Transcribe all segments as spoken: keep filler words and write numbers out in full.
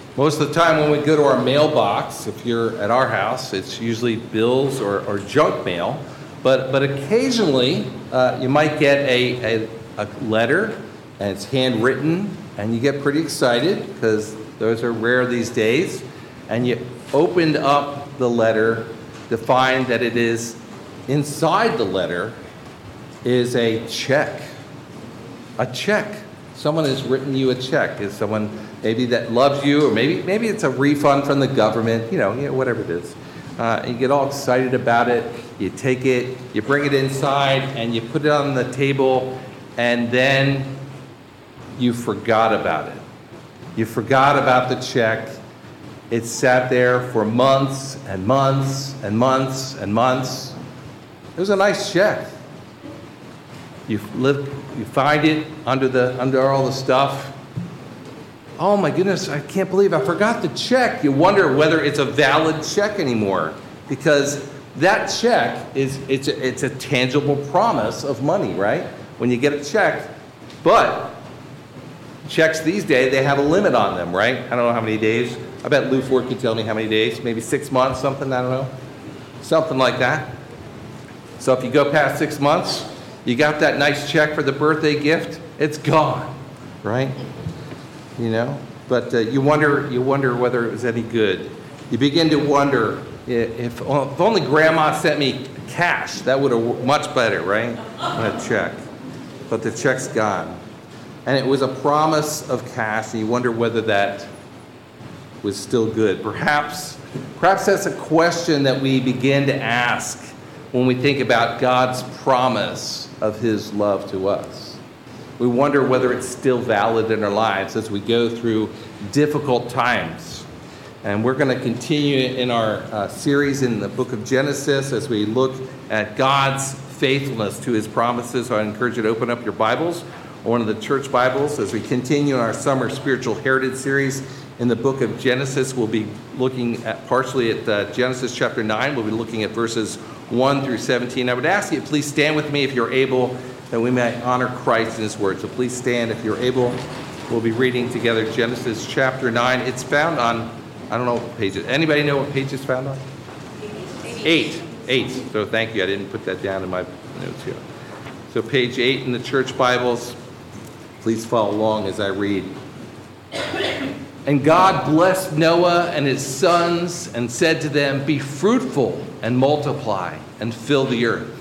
Most of the time when we go to our mailbox, if you're at our house, it's usually bills or, or junk mail. But but occasionally uh, you might get a, a, a letter, and it's handwritten, and you get pretty excited because those are rare these days. And you opened up the letter to find that it is inside the letter is a check. A check. Someone has written you a check. Is someone maybe that loves you, or maybe maybe it's a refund from the government, you know, you know whatever it is. Uh, you get all excited about it, you take it, you bring it inside, and you put it on the table, and then you forgot about it. You forgot about the check. It sat there for months and months and months and months. It was a nice check. You live, you find it under the under all the stuff. Oh my goodness, I can't believe I forgot the check. You wonder whether it's a valid check anymore, because that check is it's a, it's a tangible promise of money, right? When you get a check, but checks these days, they have a limit on them, right? I don't know how many days. I bet Lou Ford could tell me how many days, maybe six months, something, I don't know. Something like that. So if you go past six months, you got that nice check for the birthday gift, it's gone, right? You know, but uh, you wonder you wonder whether it was any good. You begin to wonder if, if only Grandma sent me cash, that would have worked much better, right? Than a check. But the check's gone. And it was a promise of cash, and you wonder whether that was still good. Perhaps, perhaps that's a question that we begin to ask when we think about God's promise of his love to us. We wonder whether it's still valid in our lives as we go through difficult times. And we're going to continue in our uh, series in the book of Genesis as we look at God's faithfulness to his promises. So I encourage you to open up your Bibles, or one of the church Bibles, as we continue in our summer spiritual heritage series in the book of Genesis. We'll be looking at partially at uh, Genesis chapter nine. We'll be looking at verses one through seventeen. I would ask you, please stand with me if you're able, that we may honor Christ in his word. So please stand if you're able. We'll be reading together Genesis chapter nine. It's found on, I don't know what page it is. Anybody know what page it's found on? Eight. Eight. So thank you. I didn't put that down in my notes here. So page eight in the church Bibles. Please follow along as I read. And God blessed Noah and his sons and said to them, "Be fruitful and multiply and fill the earth.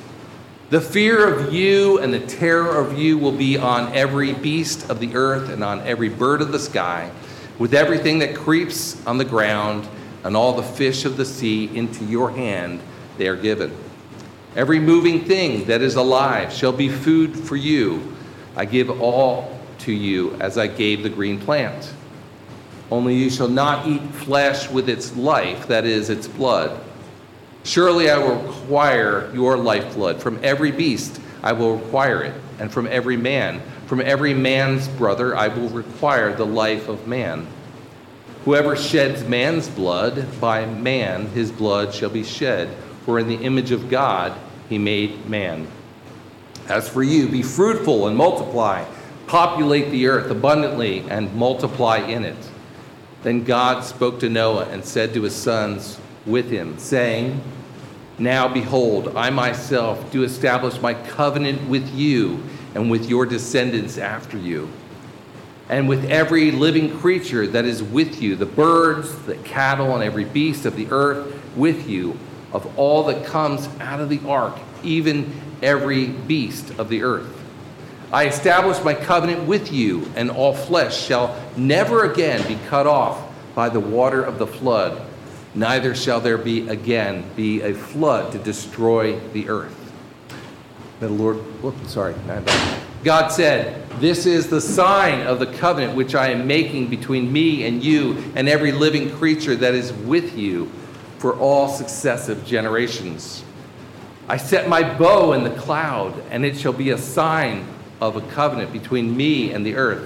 The fear of you and the terror of you will be on every beast of the earth and on every bird of the sky, with everything that creeps on the ground, and all the fish of the sea. Into your hand they are given. Every moving thing that is alive shall be food for you. I give all to you as I gave the green plant. Only you shall not eat flesh with its life, that is, its blood. Surely I will require your lifeblood. From every beast I will require it, and from every man, from every man's brother I will require the life of man. Whoever sheds man's blood, by man his blood shall be shed, for in the image of God he made man. As for you, be fruitful and multiply, populate the earth abundantly and multiply in it." Then God spoke to Noah and said to his sons with him, saying, "Now behold, I myself do establish my covenant with you and with your descendants after you, and with every living creature that is with you, the birds, the cattle, and every beast of the earth with you, of all that comes out of the ark, even every beast of the earth. I establish my covenant with you, and all flesh shall never again be cut off by the water of the flood, neither shall there be again be a flood to destroy the earth." The Lord, whoops, sorry. God said, "This is the sign of the covenant which I am making between me and you and every living creature that is with you for all successive generations. I set my bow in the cloud, and it shall be a sign of a covenant between me and the earth.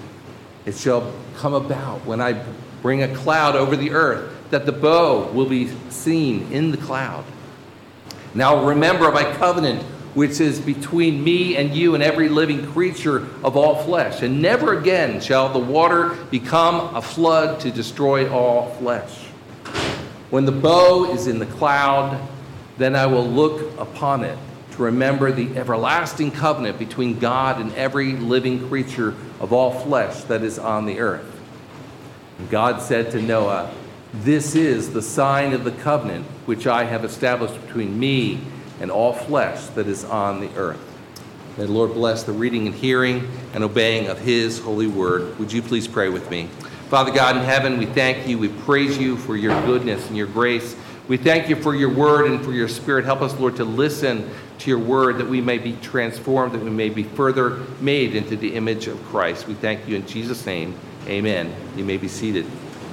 It shall come about when I bring a cloud over the earth, that the bow will be seen in the cloud. Now remember my covenant which is between me and you and every living creature of all flesh. And never again shall the water become a flood to destroy all flesh. When the bow is in the cloud, then I will look upon it to remember the everlasting covenant between God and every living creature of all flesh that is on the earth. And God said to Noah, "This is the sign of the covenant which I have established between me and all flesh that is on the earth." May the Lord bless the reading and hearing and obeying of his holy word. Would you please pray with me? Father God in heaven, we thank you, we praise you for your goodness and your grace. We thank you for your word and for your spirit. Help us, Lord, to listen to your word that we may be transformed, that we may be further made into the image of Christ. We thank you in Jesus' name. Amen. You may be seated.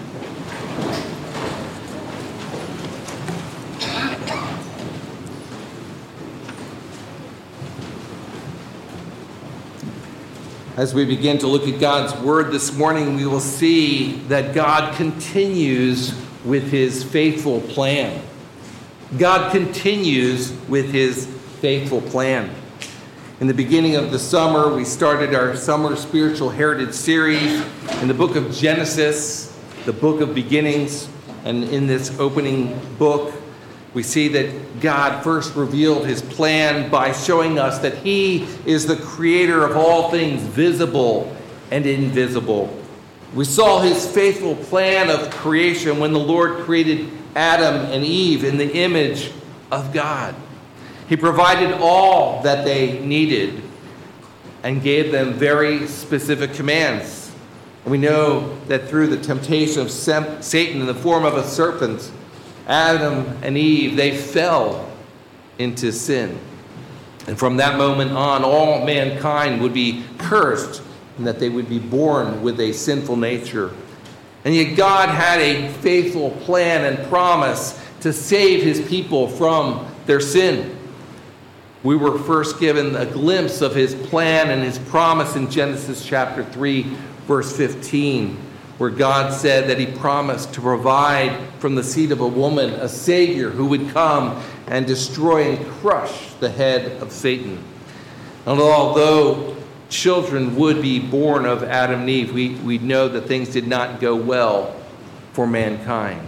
As we begin to look at God's word this morning, we will see that God continues with his faithful plan. God continues with his faithful plan. In the beginning of the summer, we started our summer spiritual heritage series in the book of Genesis, the book of beginnings. And in this opening book, we see that God first revealed his plan by showing us that he is the creator of all things visible and invisible. We saw his faithful plan of creation when the Lord created Adam and Eve in the image of God. He provided all that they needed and gave them very specific commands. And we know that through the temptation of Satan in the form of a serpent, Adam and Eve, they fell into sin. And from that moment on, all mankind would be cursed and that they would be born with a sinful nature. And yet God had a faithful plan and promise to save his people from their sin. We were first given a glimpse of his plan and his promise in Genesis chapter three, verse fifteen, where God said that he promised to provide from the seed of a woman a Savior who would come and destroy and crush the head of Satan. And although children would be born of Adam and Eve, we, we know that things did not go well for mankind.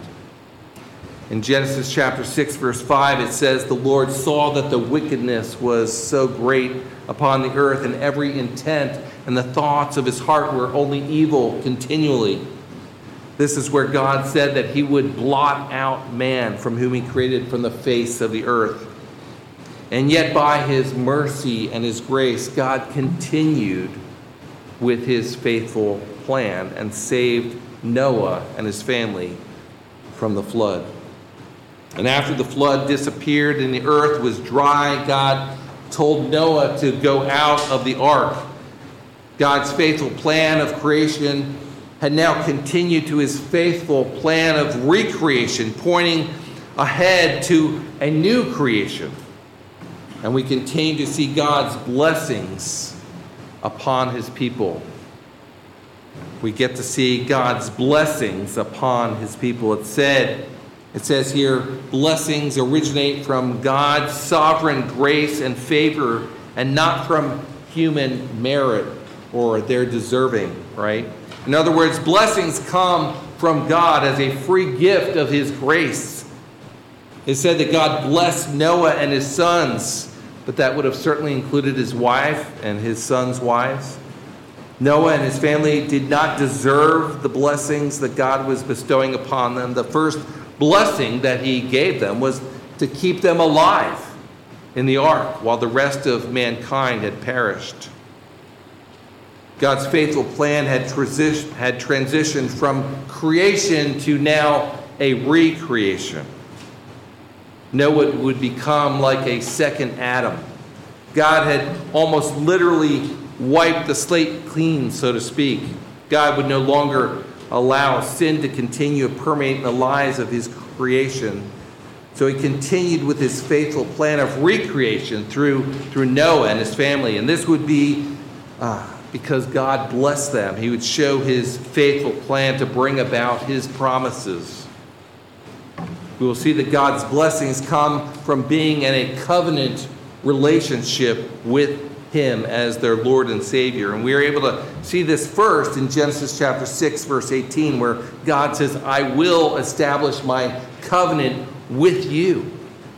In Genesis chapter six, verse five, it says, "The Lord saw that the wickedness was so great upon the earth, and every intent and the thoughts of his heart were only evil continually." This is where God said that he would blot out man from whom he created from the face of the earth. And yet by his mercy and his grace, God continued with his faithful plan and saved Noah and his family from the flood. And after the flood disappeared and the earth was dry, God told Noah to go out of the ark. God's faithful plan of creation had now continued to his faithful plan of recreation, pointing ahead to a new creation. And we continue to see God's blessings upon his people. We get to see God's blessings upon his people. It said, it says here, blessings originate from God's sovereign grace and favor and not from human merit or their deserving, right? In other words, blessings come from God as a free gift of his grace. It said that God blessed Noah and his sons, but that would have certainly included his wife and his sons' wives. Noah and his family did not deserve the blessings that God was bestowing upon them. The first blessing that he gave them was to keep them alive in the ark while the rest of mankind had perished. God's faithful plan had, transi- had transitioned from creation to now a recreation. Noah would become like a second Adam. God had almost literally wiped the slate clean, so to speak. God would no longer allow sin to continue to permeate in the lives of his creation. So he continued with his faithful plan of recreation through, through Noah and his family. And this would be uh, because God blessed them. He would show his faithful plan to bring about his promises. We will see that God's blessings come from being in a covenant relationship with him as their Lord and Savior. And we are able to see this first in Genesis chapter six, verse eighteen, where God says, I will establish my covenant with you.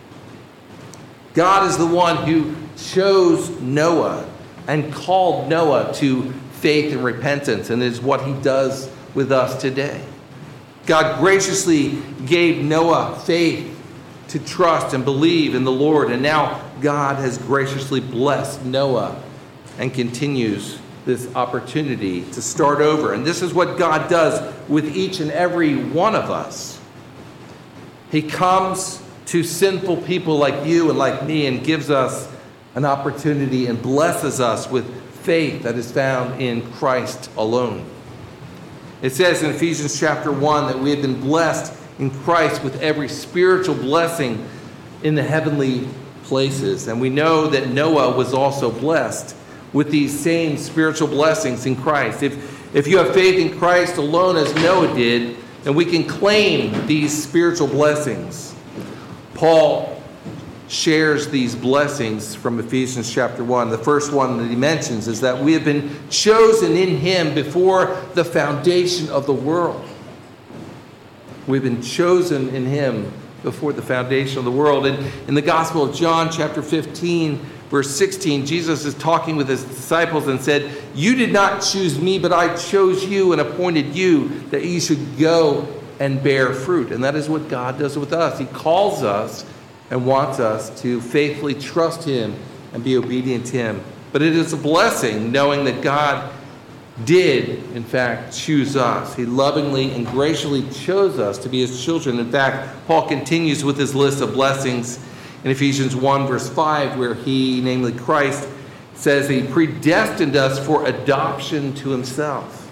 God is the one who chose Noah and called Noah to faith and repentance, and is what he does with us today. God graciously gave Noah faith to trust and believe in the Lord, and now God has graciously blessed Noah and continues this opportunity to start over. And this is what God does with each and every one of us. He comes to sinful people like you and like me and gives us an opportunity and blesses us with faith that is found in Christ alone. It says in Ephesians chapter one that we have been blessed in Christ with every spiritual blessing in the heavenly places. And we know that Noah was also blessed with these same spiritual blessings in Christ. If, if you have faith in Christ alone as Noah did, then we can claim these spiritual blessings. Paul shares these blessings from Ephesians chapter one. The first one that he mentions is that we have been chosen in him before the foundation of the world. We've been chosen in him before the foundation of the world. And in the Gospel of John chapter fifteen, verse sixteen, Jesus is talking with his disciples and said, you did not choose me, but I chose you and appointed you that you should go and bear fruit. And that is what God does with us. He calls us and wants us to faithfully trust him and be obedient to him. But it is a blessing knowing that God did, in fact, choose us. He lovingly and graciously chose us to be his children. In fact, Paul continues with his list of blessings in Ephesians one, verse five, where he, namely Christ, says he predestined us for adoption to himself.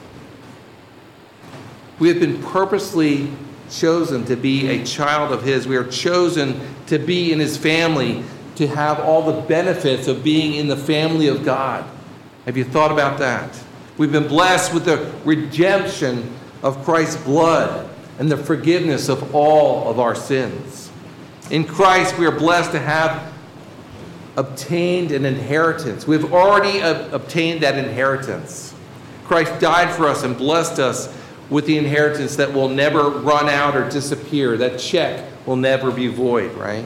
We have been purposely chosen to be a child of his. We are chosen to be in his family, to have all the benefits of being in the family of God. Have you thought about that? We've been blessed with the redemption of Christ's blood and the forgiveness of all of our sins. In Christ, we are blessed to have obtained an inheritance. We've already uh, obtained that inheritance. Christ died for us and blessed us with the inheritance that will never run out or disappear. That check will never be void, right?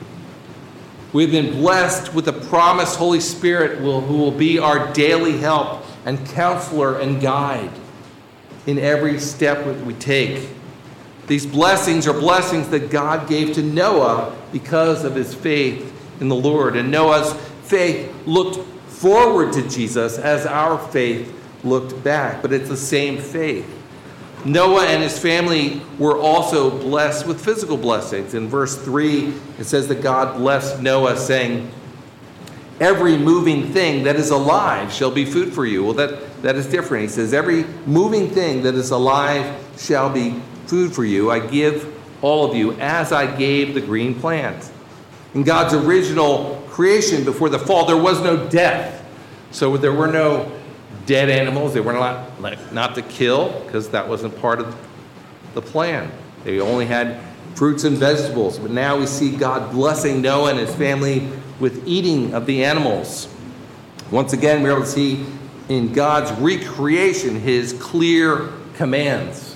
We've been blessed with the promised Holy Spirit will, who will be our daily help and counselor and guide in every step that we take. These blessings are blessings that God gave to Noah because of his faith in the Lord. And Noah's faith looked forward to Jesus as our faith looked back. But it's the same faith. Noah and his family were also blessed with physical blessings. In verse three, it says that God blessed Noah, saying, every moving thing that is alive shall be food for you. Well, that, that is different. He says, every moving thing that is alive shall be food for you. I give all of you as I gave the green plant. In God's original creation before the fall, there was no death. So there were no dead animals. They were not, like, not to kill, because that wasn't part of the plan. They only had fruits and vegetables. But now we see God blessing Noah and his family with eating of the animals. Once again, we're able to see in God's recreation his clear commands.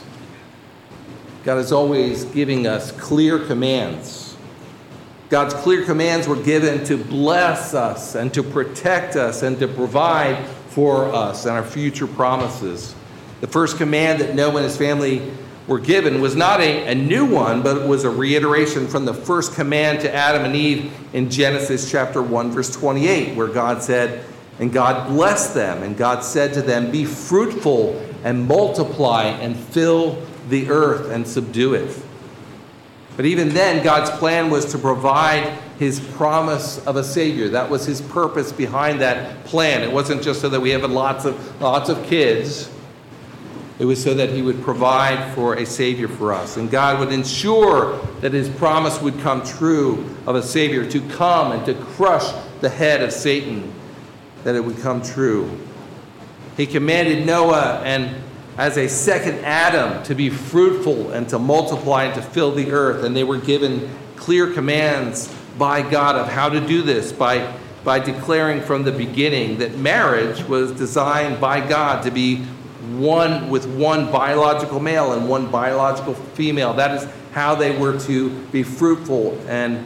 God is always giving us clear commands. God's clear commands were given to bless us and to protect us and to provide for us and our future promises. The first command that Noah and his family were given was not a, a new one, but it was a reiteration from the first command to Adam and Eve in Genesis chapter one, verse twenty-eight, where God said, and God blessed them, and God said to them, be fruitful and multiply and fill the earth and subdue it. But even then, God's plan was to provide his promise of a Savior. That was his purpose behind that plan. It wasn't just so that we have lots of lots of kids. It was so that he would provide for a Savior for us. And God would ensure that his promise would come true of a Savior to come and to crush the head of Satan, that it would come true. He commanded Noah and as a second Adam to be fruitful and to multiply and to fill the earth. And they were given clear commands by God of how to do this, by, by declaring from the beginning that marriage was designed by God to be one with one biological male and one biological female. That is how they were to be fruitful and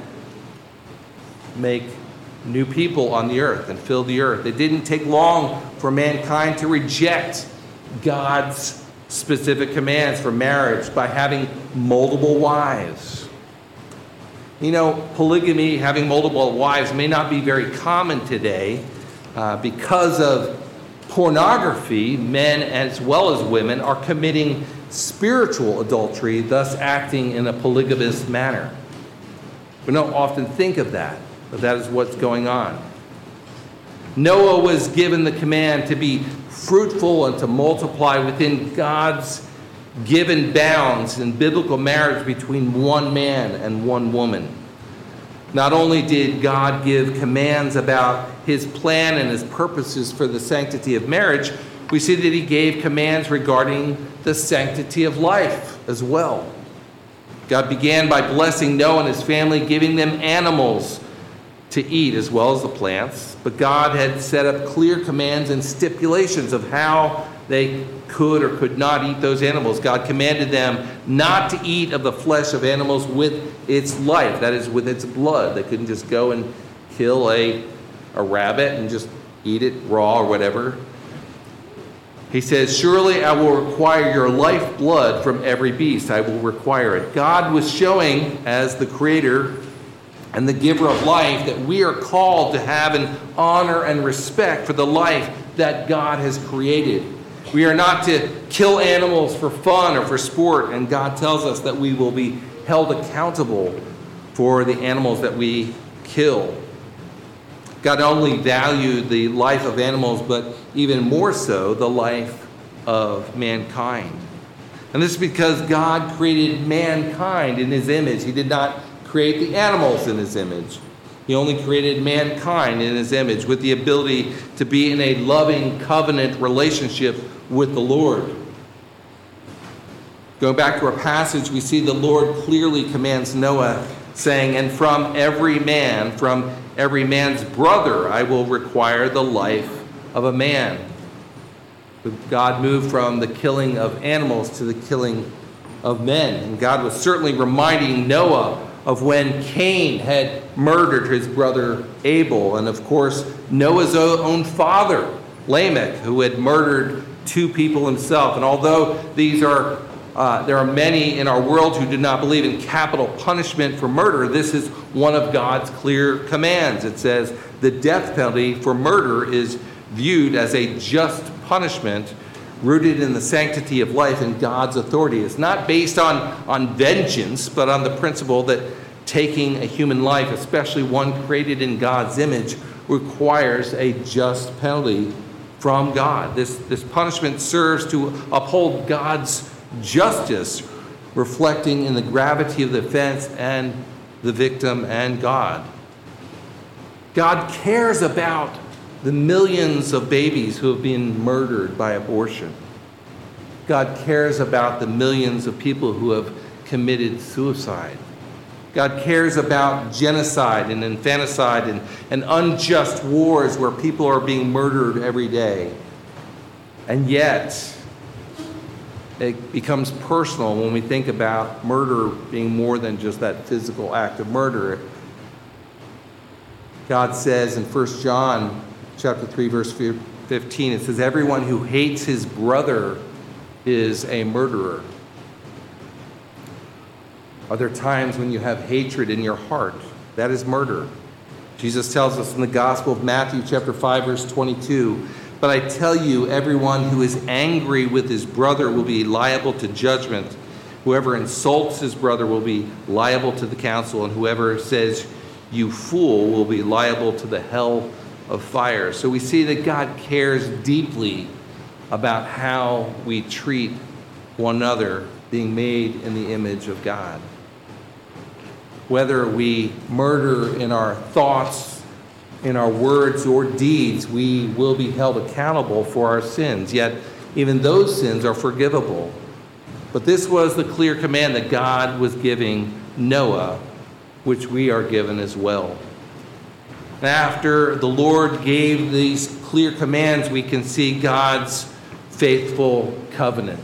make new people on the earth and fill the earth. It didn't take long for mankind to reject God's specific commands for marriage by having multiple wives. You know, polygamy, having multiple wives, may not be very common today uh, because of pornography. Men as well as women are committing spiritual adultery, thus acting in a polygamous manner. We don't often think of that, but that is what's going on. Noah was given the command to be fruitful and to multiply within God's given bounds in biblical marriage between one man and one woman. Not only did God give commands about his plan and his purposes for the sanctity of marriage, we see that he gave commands regarding the sanctity of life as well. God began by blessing Noah and his family, giving them animals to eat as well as the plants. But God had set up clear commands and stipulations of how they could or could not eat those animals. God commanded them not to eat of the flesh of animals with its life, that is, with its blood. They couldn't just go and kill a, a rabbit and just eat it raw or whatever. He says, surely I will require your life blood from every beast. I will require it. God was showing, as the creator and the giver of life, that we are called to have an honor and respect for the life that God has created. We are not to kill animals for fun or for sport, and God tells us that we will be held accountable for the animals that we kill. God not only valued the life of animals, but even more so, the life of mankind. And this is because God created mankind in his image. He did not create the animals in his image. He only created mankind in his image with the ability to be in a loving covenant relationship with the Lord. Going back to our passage, we see the Lord clearly commands Noah, saying, and from every man, from every man's brother, I will require the life of a man. God moved from the killing of animals to the killing of men. And God was certainly reminding Noah of when Cain had murdered his brother Abel. And of course, Noah's own father, Lamech, who had murdered two people himself. And although these are Uh, there are many in our world who do not believe in capital punishment for murder, this is one of God's clear commands. It says the death penalty for murder is viewed as a just punishment rooted in the sanctity of life and God's authority. It's not based on, on vengeance, but on the principle that taking a human life, especially one created in God's image, requires a just penalty from God. This, this punishment serves to uphold God's justice, reflecting in the gravity of the offense and the victim and God. God cares about the millions of babies who have been murdered by abortion. God cares about the millions of people who have committed suicide. God cares about genocide and infanticide and, and unjust wars where people are being murdered every day. And yet, it becomes personal when we think about murder being more than just that physical act of murder. God says in First John chapter three, verse fifteen, it says, everyone who hates his brother is a murderer. Are there times when you have hatred in your heart? That is murder. Jesus tells us in the Gospel of Matthew chapter five, verse twenty-two, but I tell you, everyone who is angry with his brother will be liable to judgment. Whoever insults his brother will be liable to the council, and whoever says, you fool, will be liable to the hell of fire. So we see that God cares deeply about how we treat one another, being made in the image of God. Whether we murder in our thoughts, in our words or deeds, we will be held accountable for our sins. Yet, even those sins are forgivable. But this was the clear command that God was giving Noah which we are given as well. After the Lord gave these clear commands, we can see God's faithful covenant.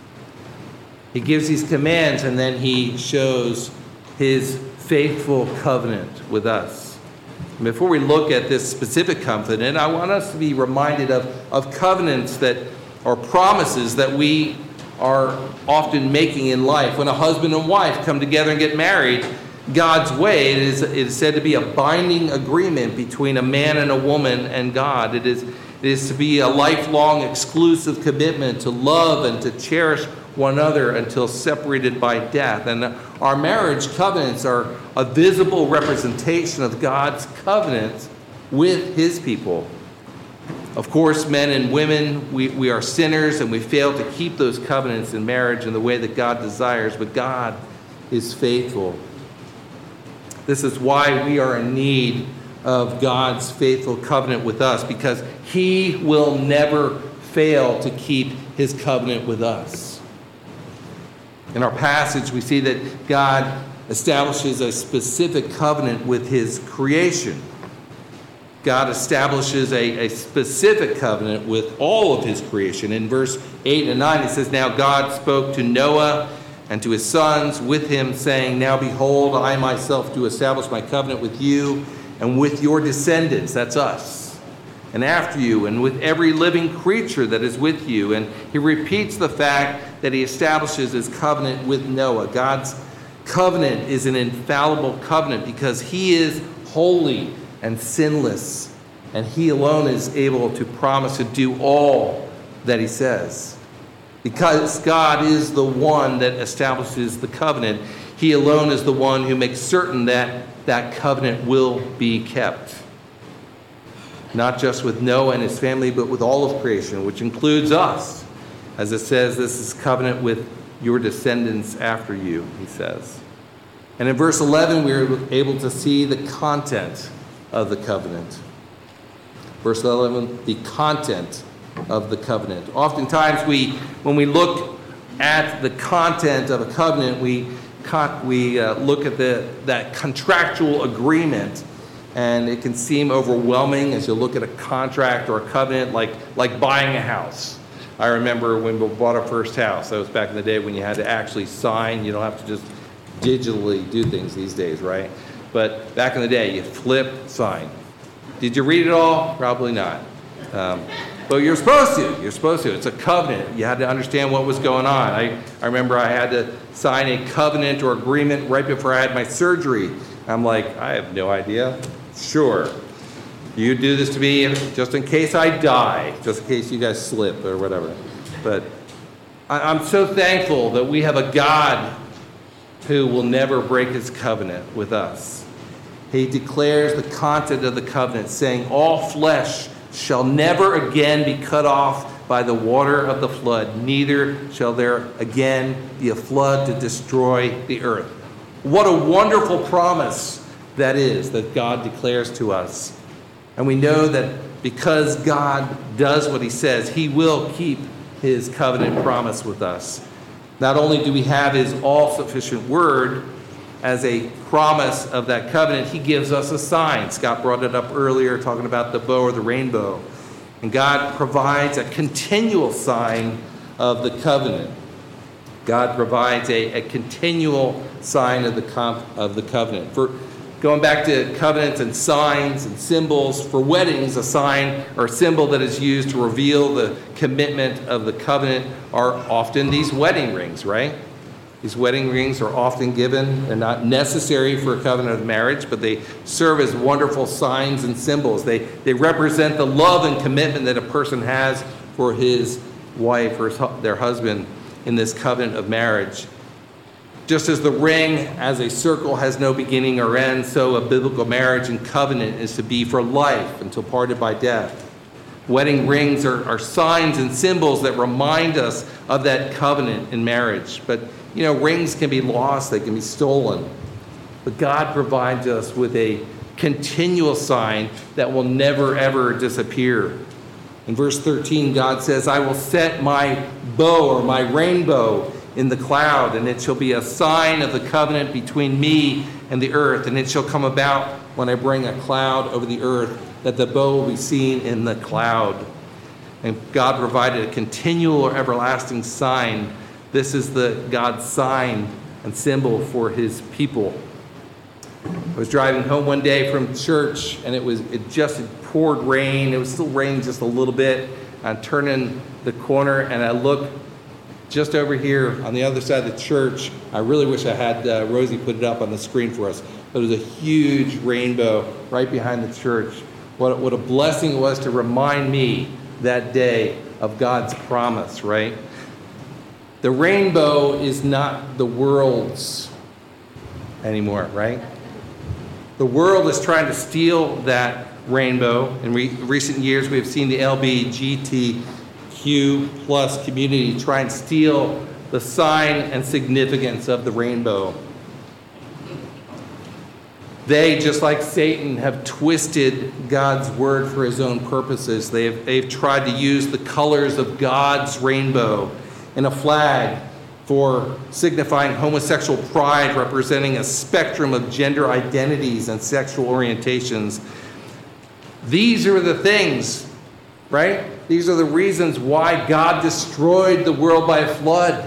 He gives these commands and then he shows his faithful covenant with us. And before we look at this specific covenant, I want us to be reminded of, of covenants that are promises that we are often making in life. When a husband and wife come together and get married, God's way, it is, it is said to be a binding agreement between a man and a woman and God. It is, it is to be a lifelong exclusive commitment to love and to cherish one another until separated by death. And our marriage covenants are a visible representation of God's covenant with his people. Of course, men and women, we, we are sinners and we fail to keep those covenants in marriage in the way that God desires, but God is faithful. This is why we are in need of God's faithful covenant with us, because he will never fail to keep his covenant with us. In our passage, we see that God establishes a specific covenant with his creation. God establishes a, a specific covenant with all of his creation. In verse eight and nine, it says, "Now God spoke to Noah and to his sons with him, saying, Now behold, I myself do establish my covenant with you and with your descendants," that's us, "and after you, and with every living creature that is with you." And he repeats the fact that he establishes his covenant with Noah. God's covenant is an infallible covenant because he is holy and sinless, and he alone is able to promise to do all that he says. Because God is the one that establishes the covenant, he alone is the one who makes certain that that covenant will be kept. Not just with Noah and his family, but with all of creation, which includes us. As it says, this is covenant with your descendants after you, he says. And in verse eleven, we are able to see the content of the covenant. Verse eleven, the content of the covenant. Oftentimes, we, when we look at the content of a covenant, we we uh, look at the that contractual agreement, and it can seem overwhelming as you look at a contract or a covenant, like like buying a house. I remember when we bought our first house. That was back in the day when you had to actually sign. You don't have to just digitally do things these days, right? But back in the day, you flip, sign. Did you read it all? Probably not. Um, But you're supposed to. You're supposed to. It's a covenant. You had to understand what was going on. I, I remember I had to sign a covenant or agreement right before I had my surgery. I'm like, I have no idea. Sure. You do this to me just in case I die, just in case you guys slip or whatever. But I, I'm so thankful that we have a God who will never break his covenant with us. He declares the content of the covenant, saying, "All flesh shall never again be cut off by the water of the flood, neither shall there again be a flood to destroy the earth." What a wonderful promise that is, that God declares to us. And we know that because God does what he says, he will keep his covenant promise with us. Not only do we have his all-sufficient word as a promise of that covenant, he gives us a sign. Scott brought it up earlier, talking about the bow or the rainbow. And God provides a continual sign of the covenant. God provides a, a continual sign of the com- of the covenant. For going back to covenants and signs and symbols, for weddings, a sign or symbol that is used to reveal the commitment of the covenant are often these wedding rings, right? These wedding rings are often given. They're not necessary for a covenant of marriage, but they serve as wonderful signs and symbols. They, they represent the love and commitment that a person has for his wife or his, their husband in this covenant of marriage. Just as the ring as a circle has no beginning or end, so a biblical marriage and covenant is to be for life until parted by death. Wedding rings are, are signs and symbols that remind us of that covenant in marriage. But you know, rings can be lost, they can be stolen. But God provides us with a continual sign that will never, ever disappear. In verse thirteen, God says, "I will set my bow or my rainbow in the cloud, and it shall be a sign of the covenant between me and the earth. And it shall come about when I bring a cloud over the earth, that the bow will be seen in the cloud. And God provided a continual or everlasting sign. This is the God's sign and symbol for his people. I was driving home one day from church, and it was it just had poured rain. It was still raining just a little bit. I'm turning the corner, and I look just over here on the other side of the church. I really wish I had uh, Rosie put it up on the screen for us. But it was a huge rainbow right behind the church. What, what a blessing it was to remind me that day of God's promise, right? The rainbow is not the world's anymore, right? The world is trying to steal that rainbow. In re- recent years, we have seen the L G B T Q plus community try and steal the sign and significance of the rainbow. They, just like Satan, have twisted God's word for his own purposes. They have, they've tried to use the colors of God's rainbow in a flag for signifying homosexual pride, representing a spectrum of gender identities and sexual orientations. These are the things, right? These are the reasons why God destroyed the world by a flood.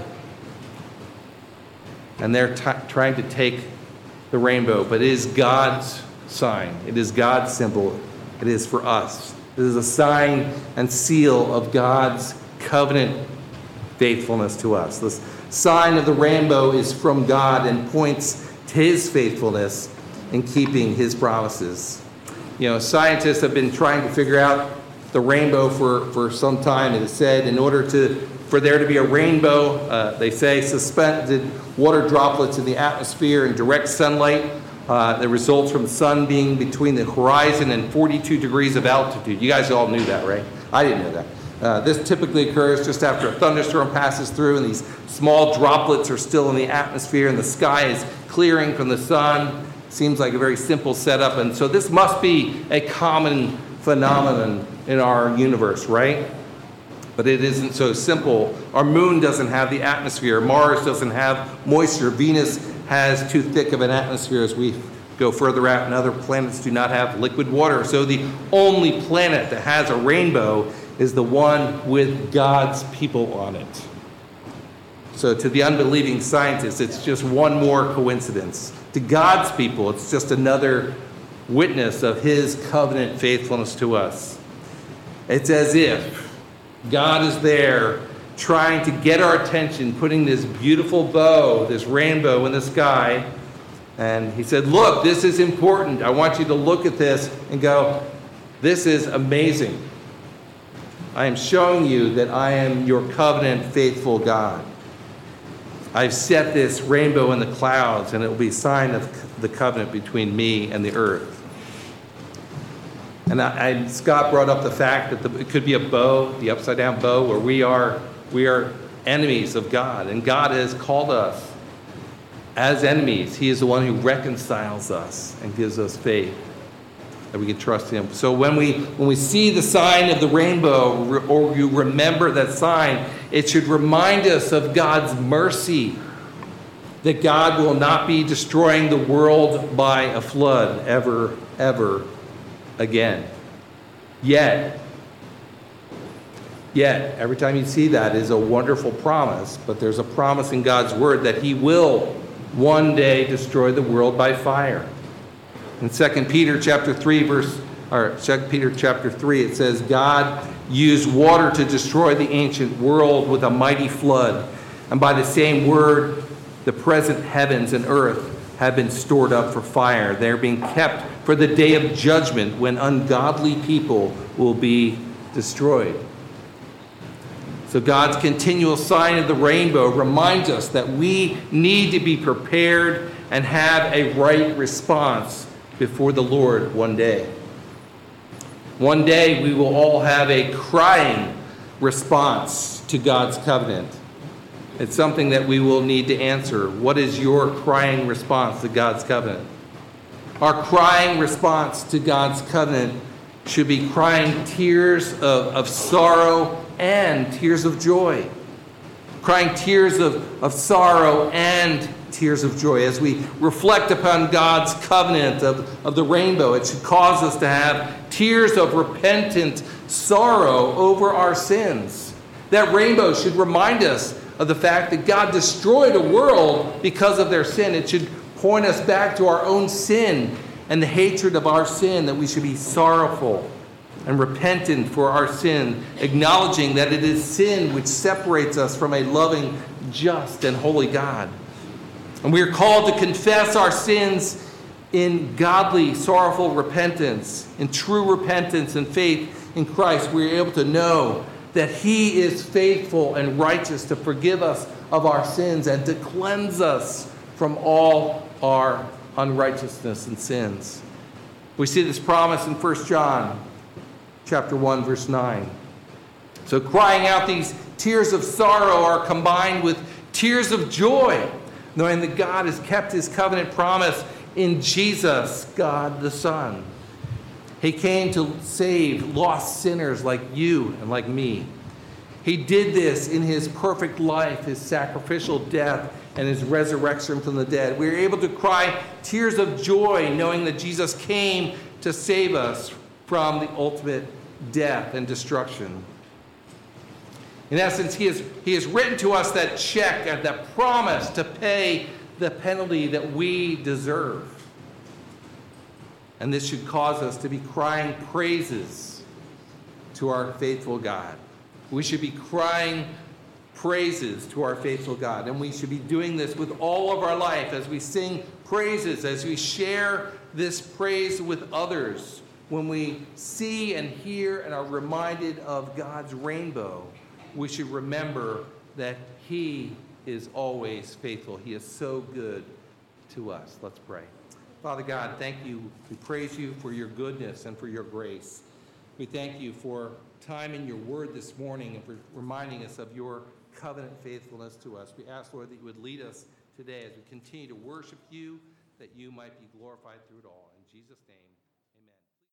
And they're t- trying to take the rainbow, but it is God's sign. It is God's symbol. It is for us. It is a sign and seal of God's covenant faithfulness to us. This sign of the rainbow is from God and points to his faithfulness in keeping his promises. You know, scientists have been trying to figure out the rainbow for, for some time. It is said in order to for there to be a rainbow, uh, they say suspended water droplets in the atmosphere in direct sunlight uh, that results from the sun being between the horizon and forty-two degrees of altitude. You guys all knew that, right? I didn't know that. Uh, this typically occurs just after a thunderstorm passes through, and these small droplets are still in the atmosphere, and the sky is clearing from the sun. Seems like a very simple setup, and so this must be a common phenomenon in our universe, right? But it isn't so simple. Our moon doesn't have the atmosphere. Mars doesn't have moisture. Venus has too thick of an atmosphere as we go further out, and other planets do not have liquid water. So the only planet that has a rainbow is the one with God's people on it. So to the unbelieving scientists, it's just one more coincidence. To God's people, it's just another witness of his covenant faithfulness to us. It's as if God is there trying to get our attention, putting this beautiful bow, this rainbow in the sky. And he said, look, this is important. I want you to look at this and go, this is amazing. I am showing you that I am your covenant faithful God. I've set this rainbow in the clouds, and it will be a sign of the covenant between me and the earth. And I, I, Scott brought up the fact that the, it could be a bow, the upside down bow, where we are we are enemies of God, and God has called us as enemies. He is the one who reconciles us and gives us faith that we can trust him. So when we when we see the sign of the rainbow, or you remember that sign, it should remind us of God's mercy, that God will not be destroying the world by a flood ever, ever again. Yet, yet, every time you see that is a wonderful promise, but there's a promise in God's word that he will one day destroy the world by fire. In Second Peter chapter three, verse or Second Peter chapter three, it says, God used water to destroy the ancient world with a mighty flood, and by the same word, the present heavens and earth have been stored up for fire. They're being kept for the day of judgment when ungodly people will be destroyed. So God's continual sign of the rainbow reminds us that we need to be prepared and have a right response before the Lord one day. One day we will all have a crying response to God's covenant. It's something that we will need to answer. What is your crying response to God's covenant? Our crying response to God's covenant should be crying tears of, of sorrow and tears of joy. crying tears of, of sorrow and tears of joy. As we reflect upon God's covenant of, of the rainbow, it should cause us to have tears of repentant sorrow over our sins. That rainbow should remind us of the fact that God destroyed a world because of their sin. It should point us back to our own sin and the hatred of our sin, that we should be sorrowful and repentant for our sin, acknowledging that it is sin which separates us from a loving, just, and holy God. And we are called to confess our sins in godly, sorrowful repentance, in true repentance and faith in Christ. We are able to know that He is faithful and righteous to forgive us of our sins and to cleanse us from all our unrighteousness and sins. We see this promise in First John chapter one, verse nine. So crying out these tears of sorrow are combined with tears of joy, knowing that God has kept His covenant promise in Jesus, God the Son. He came to save lost sinners like you and like me. He did this in His perfect life, His sacrificial death, and His resurrection from the dead. We are able to cry tears of joy knowing that Jesus came to save us from the ultimate death and destruction. In essence, He has, he has written to us that check and that promise to pay the penalty that we deserve. And this should cause us to be crying praises to our faithful God. We should be crying praises to our faithful God. And we should be doing this with all of our life as we sing praises, as we share this praise with others. When we see and hear and are reminded of God's rainbow, we should remember that He is always faithful. He is so good to us. Let's pray. Father God, thank you. We praise you for your goodness and for your grace. We thank you for time in your word this morning and for reminding us of your covenant faithfulness to us. We ask, Lord, that you would lead us today as we continue to worship you, that you might be glorified through it all. In Jesus' name, amen.